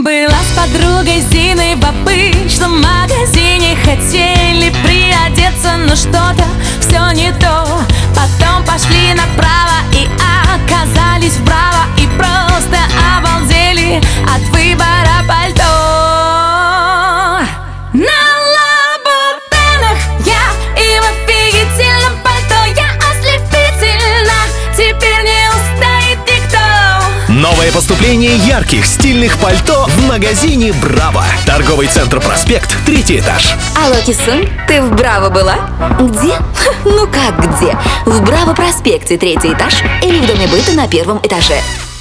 Была с подругой Зиной в обычном магазине. Хотели приодеться, но что-то все не то. Потом пошли направо и оказались вправо. И просто обалдели от выбора пальто. На лабутенах я и в офигительном пальто. Я ослепительна, теперь не устоит никто. Новое поступление ярких, стильных пальто в магазине «Браво». Торговый центр «Проспект», 3-й этаж. Алло, Кисун, ты в Браво была? Где? Ну как где? В Браво проспекте, 3-й этаж или в доме быта на 1-м этаже?